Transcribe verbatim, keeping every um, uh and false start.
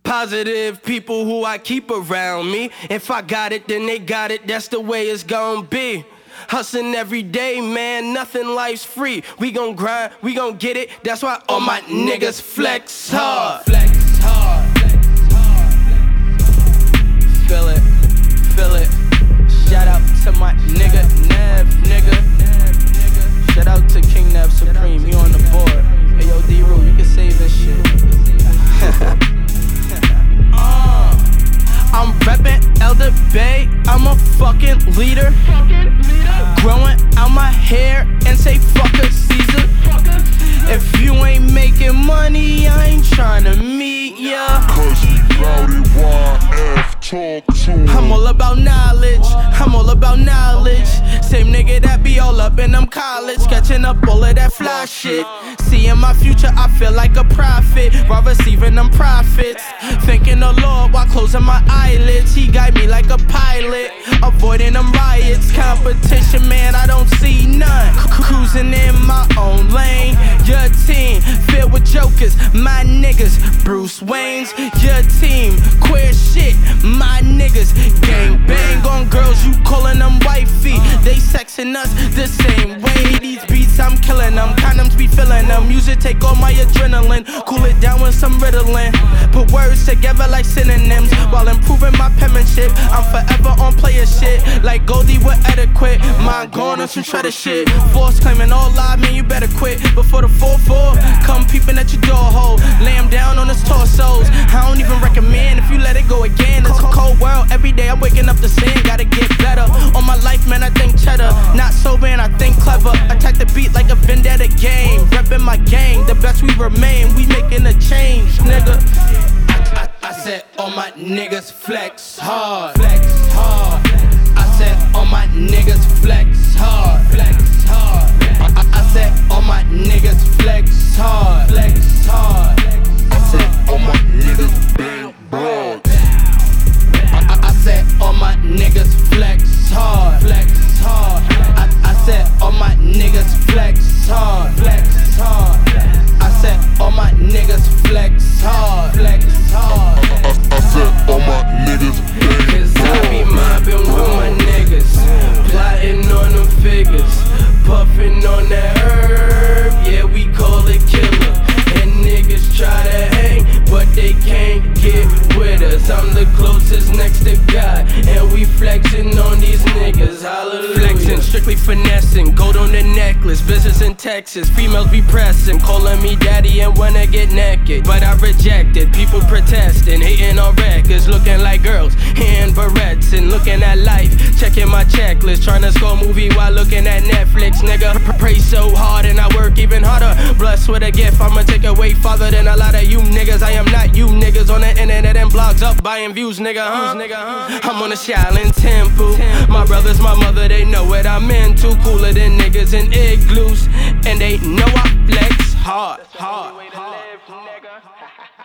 Positive people who I keep around me. If I got it, then they got it. That's the way it's gon' be. Hustling every day, man, nothing life's free. We gon' grind, we gon' get it. That's why all my niggas flex hard. Flex hard. Feel it, feel it. Shout out to my nigga Nev, nigga. Shout out to King Nev Supreme, you on the board. Hey yo, D-Roo, you can save this shit. uh, I'm reppin' Elder Bay, I'm a fucking leader. Growing out my hair and say fuck a Caesar. If you ain't making money, I ain't tryna meet ya. Cause we bout it, Y F, talk to him. I'm all about knowledge, I'm all about knowledge. Same nigga that be all up in them college, catching up all of that fly shit. Seeing my future, I feel like a prophet while receiving them profits. Thanking the Lord while closing my eyelids. He guide me like a pilot, avoiding them riots. Competition, man, I don't see none. Cruising in my own lane. Your team filled with jokers, my niggas Bruce Wayne's. Your team queer shit, my niggas gang bang on girls. You calling them wifey, they sexing us the same way. These beats I'm killing them, condoms be filling them. Music take all my adrenaline, cool it down with some Ritalin. Put words together like synonyms while improving my penmanship. I'm forever on player shit, like Goldie with etiquette. Mind gone on some shredder shit. Force claiming all live, man, you better quit before the four four come peeping at your door hole. Lay him down on his torsos. I don't even recommend if you let it go again. It's a cold world, every day I'm waking up to sin. Gotta get better, on my life, man, I think cheddar. Not sober and I think clever. Attack the beat like a vendetta game. Reppin' my gang, the best we remain. We making a change, nigga. I, I, I said all my niggas flex hard. Flex hard. I said all my niggas flex hard. Flex hard. I, I, I said all my niggas flex hard. Flex hard. I said all my niggas bang broad. I, I, I said all my niggas flex hard. Flex hard. I, I said all my niggas flex hard. Flex hard. I said all my niggas flex hard. Flex hard. I, I, I said all my niggas bang Cause I be mobbing with my niggas, plotting on them figures, puffing on that herb, yeah, we call it killer. And niggas try to hang, but they can't get with us. I'm the closest next to God, and we flexing on these niggas, hallelujah. Flexing, strictly finessing, gold on the necklace, business in Texas, females be pressing, calling me daddy and wanna get naked. But I rejected, people protesting, hating on records, looking like girls, in barrettes, and looking at life, checking my checklist, trying to score a movie while looking at Netflix, nigga. Pray so hard and I work even harder, blessed with a gift, I'ma take away farther than a lot of you niggas. I am not you niggas on the internet and blogs up buying views, nigga, huh? I'm on a Shaolin temple, my brothers, my mother, they know what I'm into. Cooler than niggas in igloos, and they know I flex hard, hard, hard.